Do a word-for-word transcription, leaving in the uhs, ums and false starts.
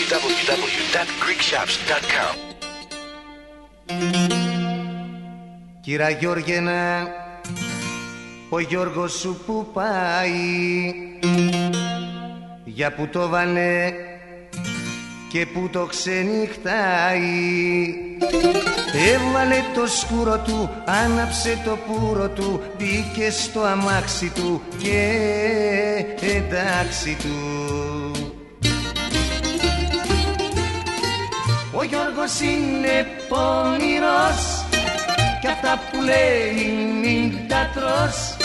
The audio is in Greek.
double-u double-u double-u dot greek shops dot com. Κύρα Γιώργενα, ο Γιώργος σου που πάει, για που το βανε και που το ξενυχτάει. Έβαλε το σκούρο του, άναψε το πουρο του, μπήκε στο αμάξι του και εντάξει του. Ο Γιώργος είναι πονηρός κι αυτά που λέει μην τα τρως.